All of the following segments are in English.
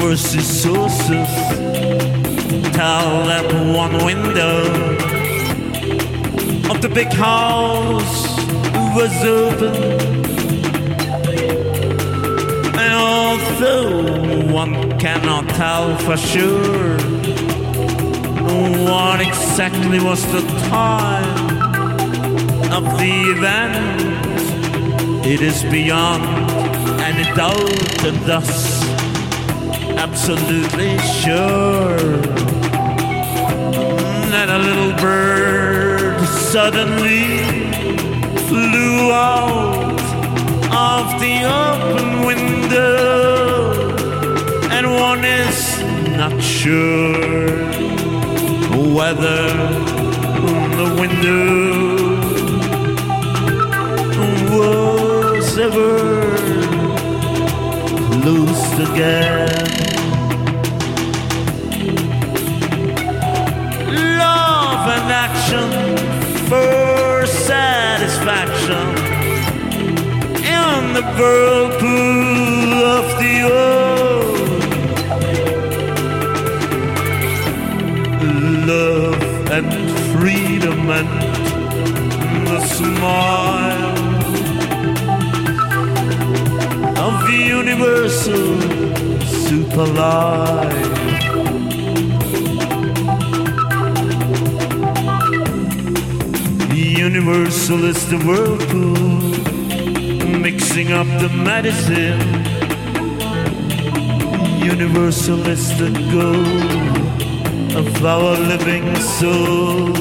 universe's sources tell that one window of the big house was open, and although one cannot tell for sure what exactly was the time of the event, it is beyond any doubt and thus absolutely sure that a little bird suddenly flew out of the open window, and one is not sure whether the window was ever closed again. Love and action for satisfaction in the whirlpool of the old. Love and freedom and the smile of the universal super life. Universal is the whirlpool, mixing up the medicine. Universal is the goal of our living soul.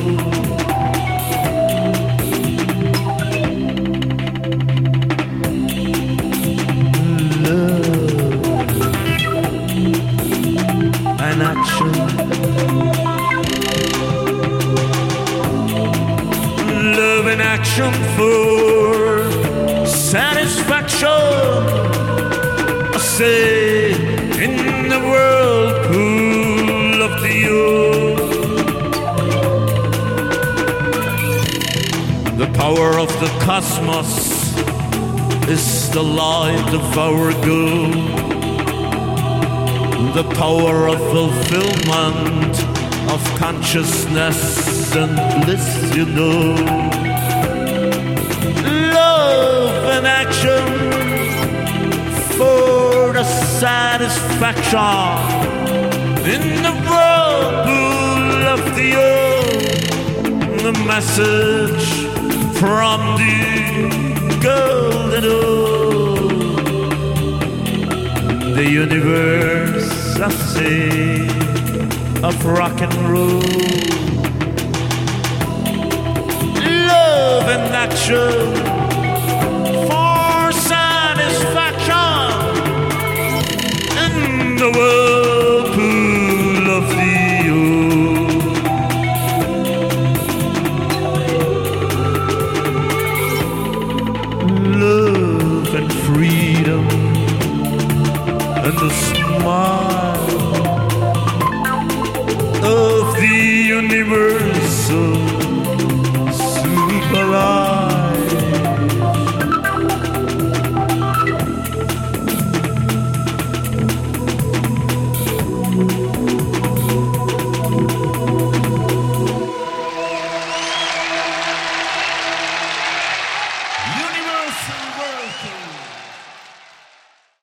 And action, love and action for satisfaction. I say in the whirlpool of the earth, the power of the cosmos is the light of our goal. The power of fulfillment of consciousness and bliss, you know. Love and action for the satisfaction in the whirlpool of the earth. The message from the golden old, the universe, I say, of rock and roll. Love and action for satisfaction in the whirlpool of the old. Love and freedom and the smile of the universal